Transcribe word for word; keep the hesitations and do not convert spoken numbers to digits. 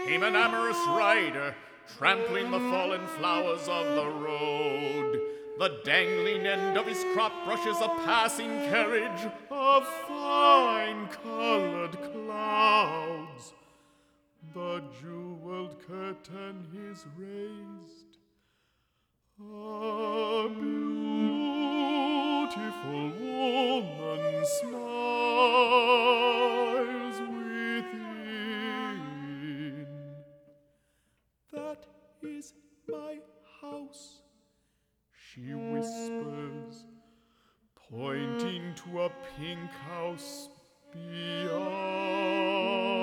came an amorous rider, trampling the fallen flowers of the road. The dangling end of his crop brushes a passing carriage of fine-colored clouds. The jeweled curtain is raised. A beautiful woman smiles within. That is my house, she whispers, pointing to a pink house beyond.